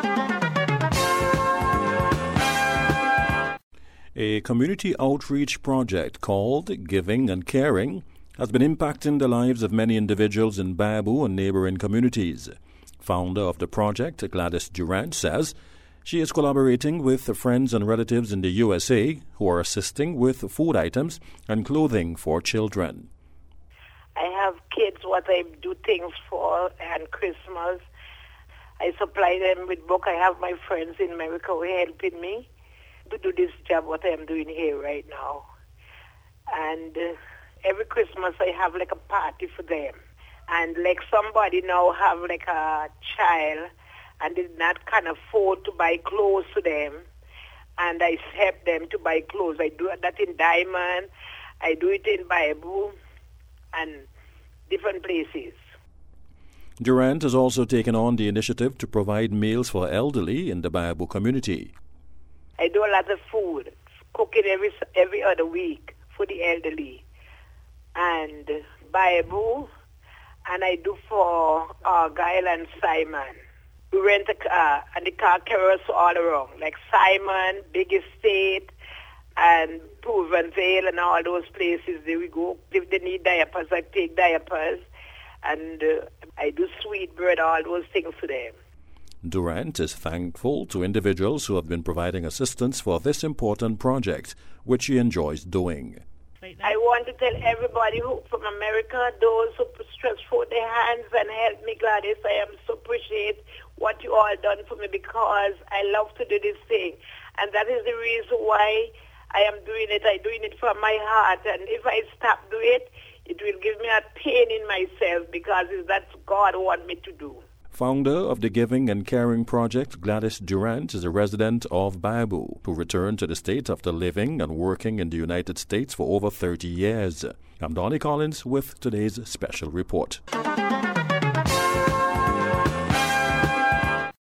A community outreach project called Giving and Caring has been impacting the lives of many individuals in Baraboo and neighboring communities. Founder of the project, Gladys Durant, says she is collaborating with friends and relatives in the USA who are assisting with food items and clothing for children. I have kids what I do things for and Christmas. I supply them with book. I have my friends in America who are helping me to do this job what I'm doing here right now. And every Christmas I have like a party for them. And like somebody now have like a child and did not can afford to buy clothes to them. And I help them to buy clothes. I do that in Diamond. I do it in Baraboo and different places. Durant has also taken on the initiative to provide meals for elderly in the Baraboo community. I do a lot of food, cooking every other week for the elderly. And Baraboo, and I do for Argyle and Simon. We rent a car, and the car carries us all around, like Simon, Big Estate, and Provenvale, and all those places there we go. If they need diapers, I take diapers, and I do sweet bread, all those things for them. Durant is thankful to individuals who have been providing assistance for this important project, which she enjoys doing. I want to tell everybody who from America, those who stretch forth their hands and help me, Gladys, I am so appreciate what you all done for me because I love to do this thing. And that is the reason why I am doing it. I'm doing it from my heart. And if I stop doing it, it will give me a pain in myself because that's God wants me to do. Founder of the Giving and Caring Project, Gladys Durant, is a resident of Baraboo who returned to the state after living and working in the United States for over 30 years. I'm Donnie Collins with today's special report.